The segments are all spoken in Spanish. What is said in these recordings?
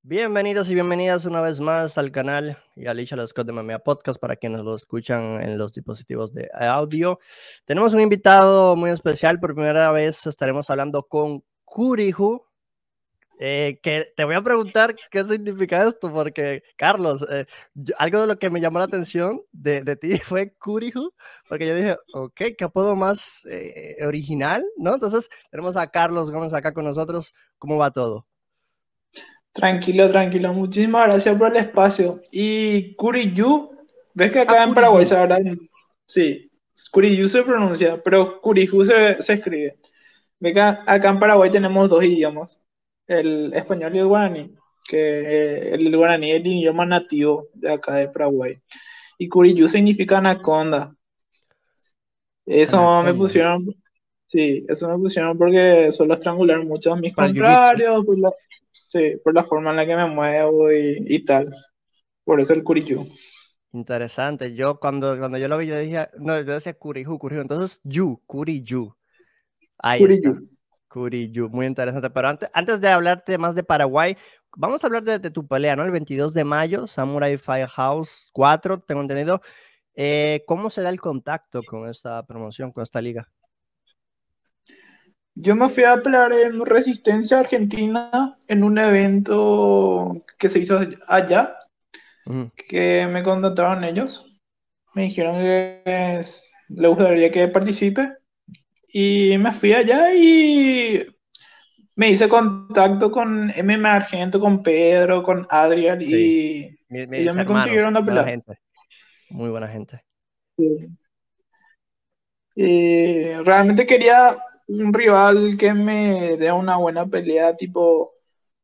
Bienvenidos y bienvenidas una vez más al canal y a Licha Scott de MMA Podcast para quienes lo escuchan en los dispositivos de audio. Tenemos un invitado muy especial. Por primera vez estaremos hablando con Kurihu, que te voy a preguntar qué significa esto, porque Carlos, algo de lo que me llamó la atención de ti fue Kurihu, porque yo dije, ok, qué apodo más original, ¿no? Entonces tenemos a Carlos Gómez acá con nosotros. ¿Cómo va todo? Tranquilo, tranquilo. Muchísimas gracias por el espacio. Y Curiyú, ves que Ah, acá en Paraguay Kuriyu. se habla, sí, Curiyú se pronuncia, pero Curiyú se escribe. Ves que acá en Paraguay tenemos dos idiomas, el español y el guaraní, que el guaraní es el idioma nativo de acá de Paraguay. Y Curiyú significa anaconda. Eso me Anaconda. pusieron, sí, eso me pusieron porque suelo estrangular mucho a mis Para el jiu-jitsu. contrarios, sí, por la forma en la que me muevo y tal. Por eso el Curiyú. Interesante. Yo cuando yo lo vi, yo dije, no, yo decía Kurihu, Kurihu. Entonces, Kuriyu. Ahí Curiyú. está. Kuriyu. Muy interesante. Pero antes de hablarte más de Paraguay, vamos a hablar de tu pelea, ¿no? El 22 de mayo, Samurai Firehouse 4, tengo entendido. ¿Cómo se da el contacto con esta promoción, con esta liga? Yo me fui a pelear en Resistencia Argentina en un evento que se hizo allá, Ujú. que me contactaron ellos. Me dijeron que le gustaría que participe. Y me fui allá y me hice contacto con MM Argento, con Pedro, con Adriel Sí, y mis ellos me hermanos, consiguieron la buena pelea. gente, muy buena gente. Sí. Y realmente quería un rival que me dé una buena pelea, tipo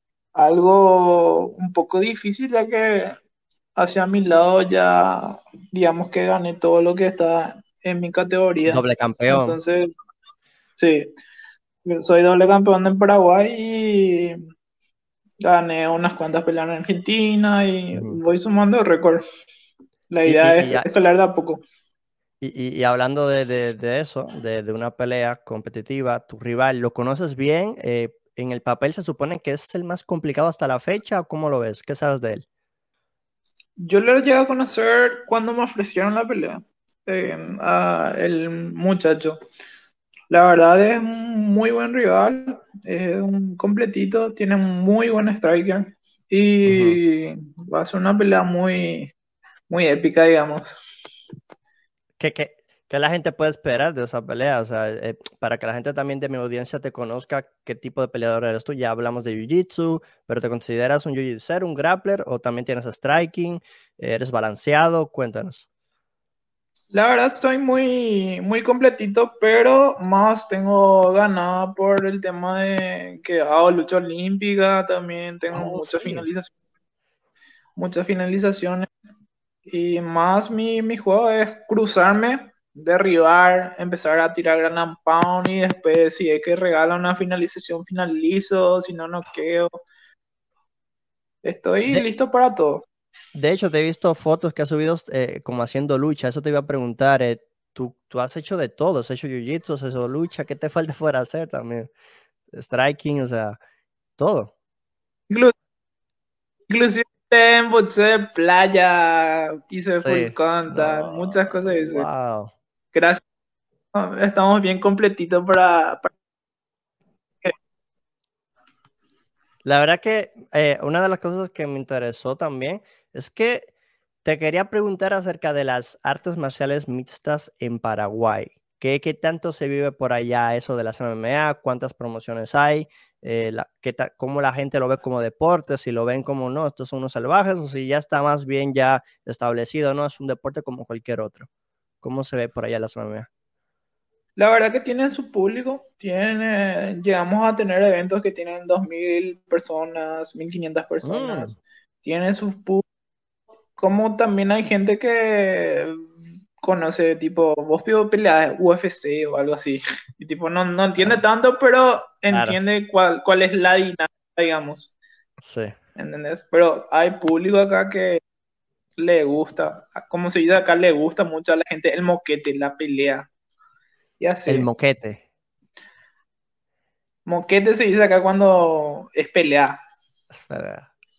algo un poco difícil, ya que hacia mi lado ya, digamos que gané todo lo que está en mi categoría. Doble campeón. Entonces, sí, soy doble campeón en Paraguay y gané unas cuantas peleas en Argentina y Ujú. voy sumando récord. La Y, idea y, y es ya, escalar de a poco. y hablando de eso, de una pelea competitiva, tu rival, ¿lo conoces bien? En el papel se supone que es el más complicado hasta la fecha, ¿o cómo lo ves? ¿Qué sabes de él? Yo lo llegué a conocer cuando me ofrecieron la pelea, a el muchacho. La verdad es un muy buen rival, es un completito, tiene un muy buen striker Ujú. y va a ser una pelea muy épica, digamos. ¿Qué, qué la gente puede esperar de esa pelea? O sea, para que la gente también de mi audiencia te conozca qué tipo de peleador eres tú. Ya hablamos de Jiu-Jitsu, pero ¿te consideras un Jiu-Jitsu, un grappler o también tienes striking? ¿Eres balanceado? Cuéntanos. La verdad estoy muy completito, pero más tengo ganada por el tema de que hago lucha olímpica, también tengo Oh, sí. muchas finalizaciones. Y más mi juego es cruzarme, derribar, empezar a tirar gran and pound y después si es que regala una finalización, finalizo, si no, noqueo. Estoy De, listo para todo. De hecho, te he visto fotos que has subido como haciendo lucha. Eso te iba a preguntar. Tú has hecho de todo. Has hecho jiu-jitsu, has hecho lucha. ¿Qué te falta por hacer también? Striking, o sea, todo. Inclu- Inclusive en boxeo de playa, hice full Sí. contact, No, muchas cosas hice. wow. Gracias, estamos bien completitos La verdad que una de las cosas que me interesó también es que te quería preguntar acerca de las artes marciales mixtas en Paraguay. ¿Qué tanto se vive por allá eso de las MMA? ¿Cuántas promociones hay? ¿Cómo la gente lo ve como deporte? Si lo ven como no, estos son unos salvajes o si ya está más bien ya establecido, no, es un deporte como cualquier otro. ¿Cómo se ve por allá las MMA? La verdad que tienen su público, llegamos a tener eventos que tienen 2.000 personas, 1.500 Mm, personas, tienen sus públicos, como también hay gente que conoce, tipo, vos pido peleas UFC o algo así, y tipo, no entiende tanto, pero claro, entiende cuál es la dinámica, digamos, sí. ¿entendés? Pero hay público acá que le gusta, como se dice acá, le gusta mucho a la gente el moquete, la pelea, y El así. moquete. Moquete se dice acá cuando es pelea. Espera.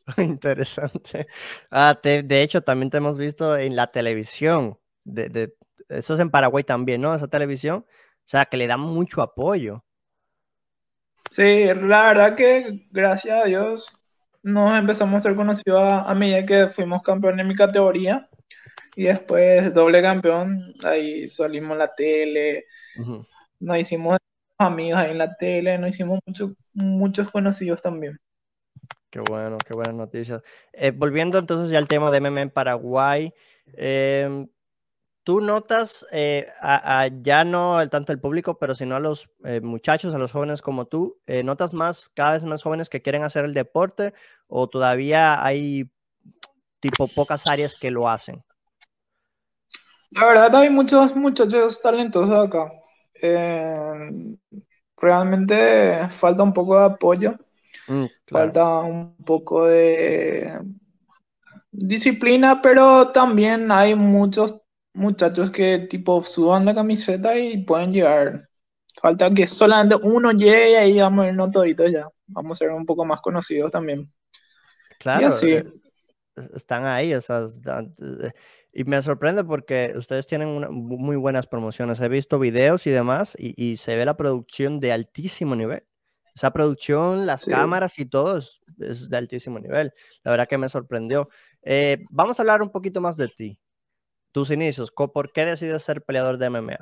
Interesante. De hecho, también te hemos visto en la televisión. Eso es en Paraguay también, ¿no? Esa televisión. O sea, que le dan mucho apoyo. Sí, la verdad que gracias a Dios nos empezamos a ser conocidos a medida que fuimos campeón en mi categoría y después doble campeón, ahí salimos en la tele, Ujú. nos hicimos amigos ahí en la tele, nos hicimos muchos conocidos también. Qué bueno, qué buenas noticias. Volviendo entonces ya al tema de MMA en Paraguay, em, ¿tú notas, ya no tanto el público, pero sino a los muchachos, a los jóvenes como tú, notas más, cada vez más jóvenes que quieren hacer el deporte o todavía hay tipo pocas áreas que lo hacen? La verdad hay muchos muchachos talentosos acá. Eh, Realmente falta un poco de apoyo, Claro, falta un poco de disciplina, pero también hay muchos muchachos que tipo suban la camiseta y pueden llegar. Falta que solamente uno llegue y ahí vamos a irnos toditos ya. Vamos a ser un poco más conocidos también. Y claro, así, están ahí, o sea, y me sorprende porque ustedes tienen muy buenas promociones. He visto videos y demás y se ve la producción de altísimo nivel. Esa producción, las sí. cámaras y todo es de altísimo nivel. La verdad que me sorprendió. Vamos a hablar un poquito más de ti, tus inicios. ¿Por qué decides ser peleador de MMA?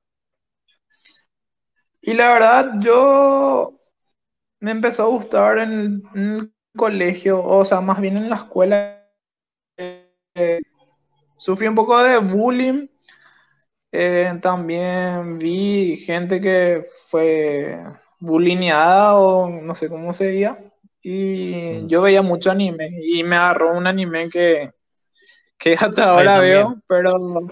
Y la verdad, yo me empezó a gustar en el colegio, o sea, más bien en la escuela. Sufrí un poco de bullying. También vi gente que fue bulineada o no sé cómo se diga. Y Ujú. yo veía mucho anime y me agarró un anime que hasta Ah, yo ahora también. veo, pero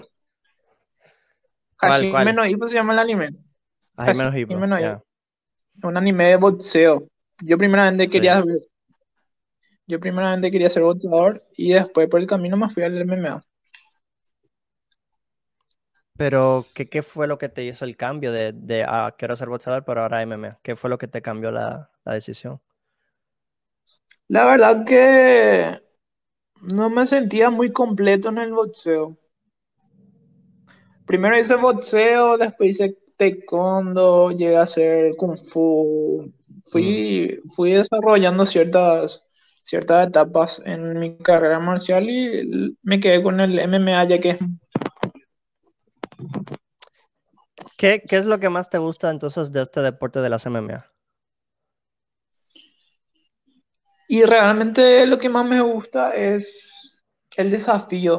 ¿Cuál, Hajime cuál? no Ippo se llama el anime. Ahí menos Hajime Hippo, no Ippo, ya. un anime de boxeo. Yo primeramente Sí. quería, yo primeramente quería ser boxeador y después por el camino me fui al MMA. Pero, ¿qué fue lo que te hizo el cambio quiero ser boxeador, pero ahora MMA? ¿Qué fue lo que te cambió la decisión? La verdad que no me sentía muy completo en el boxeo. Primero hice boxeo, después hice taekwondo, llegué a hacer kung fu. Ujú. Fui desarrollando ciertas etapas en mi carrera marcial y me quedé con el MMA ya que es... ¿Qué es lo que más te gusta entonces de este deporte de las MMA? Y realmente lo que más me gusta es el desafío,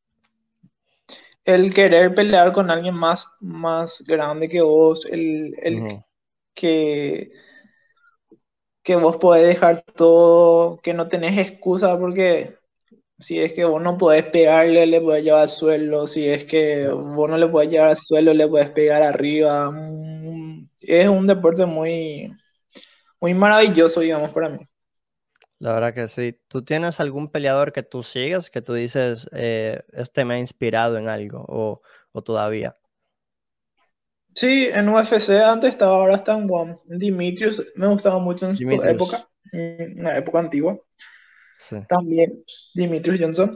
el querer pelear con alguien más grande que vos, el Ujú. que que vos podés dejar todo, que no tenés excusa porque si es que vos no podés pegarle, le podés llevar al suelo, si es que Sí. vos no le podés llevar al suelo, le podés pegar arriba. Es un deporte muy maravilloso, digamos, para mí. La verdad que sí. ¿Tú tienes algún peleador que tú sigues, que tú dices, este me ha inspirado en algo o todavía? Sí, en UFC antes estaba, ahora está en ONE. Dimitrius me gustaba mucho en su Dimitrios. época, en una época antigua. Sí. También Dimitrius Johnson.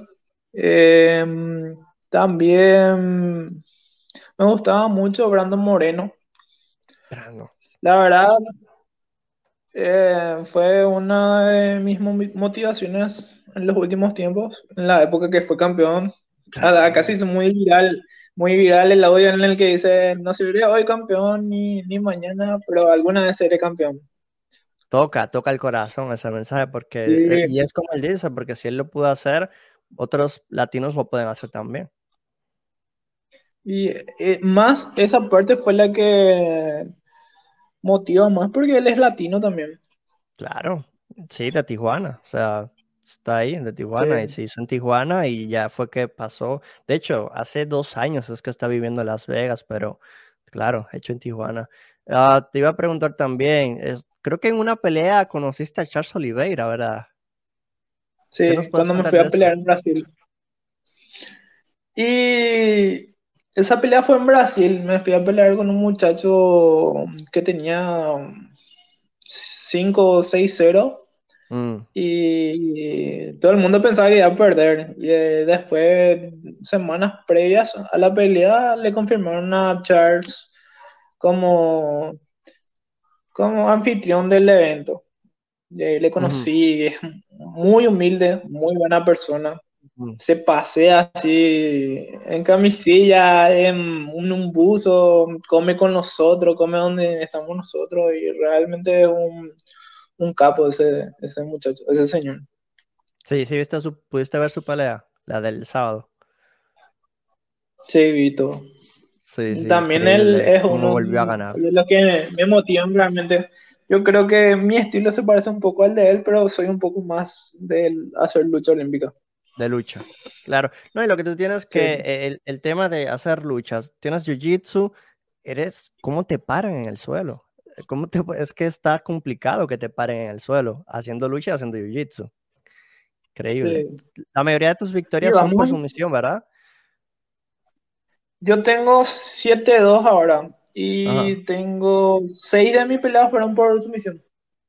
También me gustaba mucho Brandon Moreno. Brando. La verdad, fue una de mis motivaciones en los últimos tiempos, en la época que fue campeón. Acá se Claro. hizo muy viral el audio en el que dice, no seré hoy campeón ni mañana, pero alguna vez seré campeón. Toca el corazón ese mensaje porque, y Y, es como él dice, porque si él lo pudo hacer, otros latinos lo pueden hacer también. más esa parte fue la que motiva más, porque él es latino también. Claro, sí, de Tijuana, o sea, está ahí, de Sí. Tijuana, y se hizo en Tijuana y ya fue que pasó. De hecho, hace 2 años es que está viviendo en Las Vegas, pero claro, hecho en Tijuana. Te iba a preguntar también, creo que en una pelea conociste a Charles Oliveira, ¿verdad? ¿Qué nos Sí, puedes cuando me contar fui de a eso? pelear en Brasil. Y esa pelea fue en Brasil. Me fui a pelear con un muchacho que tenía 5 o 6-0. Mm, y todo el mundo pensaba que iba a perder. Y después, semanas previas a la pelea, le confirmaron a Charles como, como anfitrión del evento. Le ujú, conocí, es muy humilde, muy buena persona. ujú. Se pasea así en camisilla, en un buzo, come con nosotros, come donde estamos nosotros y realmente es un capo ese muchacho, ese señor. Sí, sí, pudiste ver su pelea, la del sábado. Sí, Vito. Sí, sí, También él increíble es cómo uno volvió a ganar de los que me motivan realmente. Yo creo que mi estilo se parece un poco al de él, pero soy un poco más de hacer lucha olímpica. de lucha. Claro. No, y lo que tú tienes Sí, que, el tema de hacer luchas, tienes jiu-jitsu, ¿cómo te paran en el suelo? Es que está complicado que te paren en el suelo, haciendo lucha y haciendo jiu-jitsu. Increíble. sí. La mayoría de tus Y victorias son por vamos, sumisión, ¿verdad? yo tengo 7-2 ahora Ajá. y tengo 6 de mis peleas fueron por sumisión.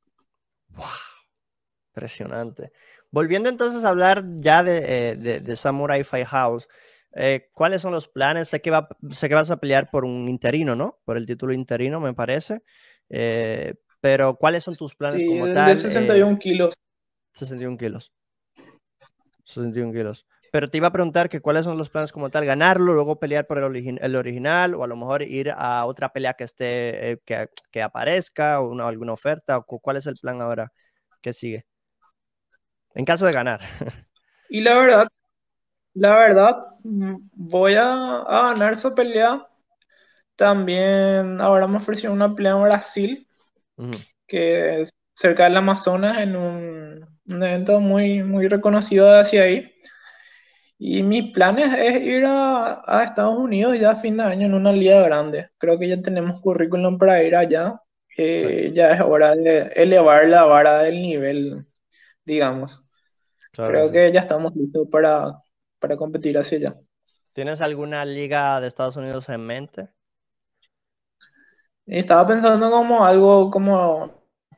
Impresionante. Volviendo entonces a hablar ya de Samurai Firehouse, ¿cuáles son los planes? Sé que vas a pelear por un interino, ¿no? Por el título interino, me parece. Pero ¿cuáles son tus planes Sí, como el de tal? 61 kilos. 61 kilos. 61 kilos. Pero te iba a preguntar que cuáles son los planes como tal, ganarlo, luego pelear por el original, o a lo mejor ir a otra pelea que esté, que aparezca, o alguna oferta, o cuál es el plan ahora que sigue, en caso de ganar. Y la verdad, voy a ganar esa pelea. También ahora me ofrecieron una pelea en Brasil, Ujú. que es cerca del Amazonas, en un evento muy, muy reconocido de hacia ahí. Y mis planes es ir a Estados Unidos ya a fin de año en una liga grande. Creo que ya tenemos currículum para ir allá. Sí, Ya es hora de elevar la vara del nivel, digamos. claro que Creo sí. que ya estamos listos para competir hacia allá. ¿Tienes alguna liga de Estados Unidos en mente? Y estaba pensando como algo como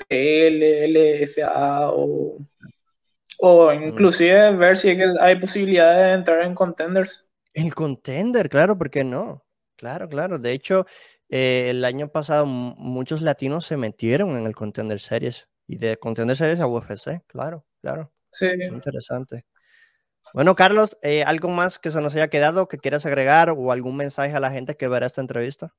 LFA o Mm. inclusive ver si es que hay posibilidad de entrar en contenders. El Contender, claro, ¿por qué no? Claro, claro. De hecho, el año pasado muchos latinos se metieron en el Contender Series y de Contender Series a UFC, claro, claro. Sí. Muy interesante. Bueno, Carlos, ¿algo más que se nos haya quedado que quieras agregar o algún mensaje a la gente que verá esta entrevista?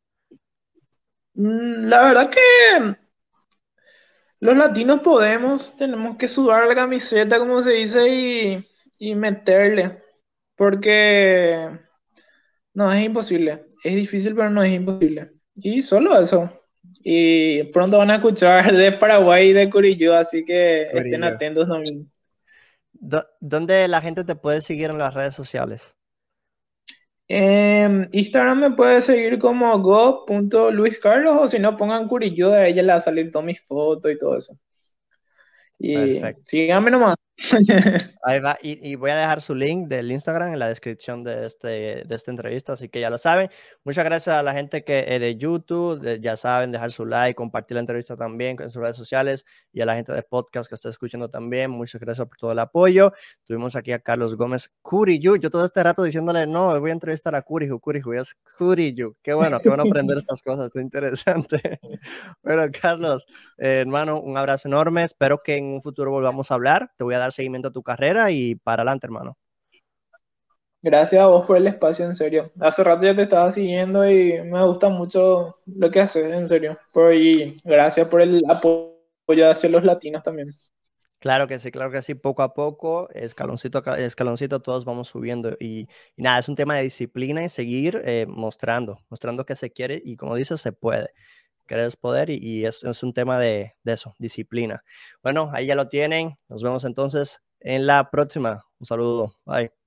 La verdad que los latinos tenemos que sudar la camiseta, como se dice, y meterle, porque no es imposible, es difícil, pero no es imposible. Y solo eso. Y pronto van a escuchar de Paraguay y de Curiyú, así que estén Corillo. atentos también. ¿Dónde la gente te puede seguir en las redes sociales? En Instagram me puede seguir como go.luiscarlos o si no pongan Curiyú, a ella le va a salir todas mis fotos y todo eso. Y Perfecto. síganme nomás. Ahí va, y voy a dejar su link del Instagram en la descripción de esta entrevista, así que ya lo saben. Muchas gracias a la gente que de YouTube, ya saben, dejar su like, compartir la entrevista también en sus redes sociales y a la gente de podcast que está escuchando también. Muchas gracias por todo el apoyo. Tuvimos aquí a Carlos Gómez Curiyú. Yo todo este rato diciéndole, no, voy a entrevistar a Curiju, es Curiyú. Qué bueno aprender estas cosas, está interesante. Bueno, Carlos. Hermano, un abrazo enorme. Espero que en un futuro volvamos a hablar. Te voy a dar seguimiento a tu carrera y para adelante, hermano. Gracias a vos por el espacio, en serio. Hace rato ya te estaba siguiendo y me gusta mucho lo que haces, en serio. Y gracias por el apoyo hacia los latinos también. Claro que sí, poco a poco, escaloncito a escaloncito, todos vamos subiendo. Y nada, es un tema de disciplina y seguir mostrando que se quiere y como dices, se puede. Querer es poder y es un tema de eso, disciplina. Bueno, ahí ya lo tienen. Nos vemos entonces en la próxima. Un saludo. Bye.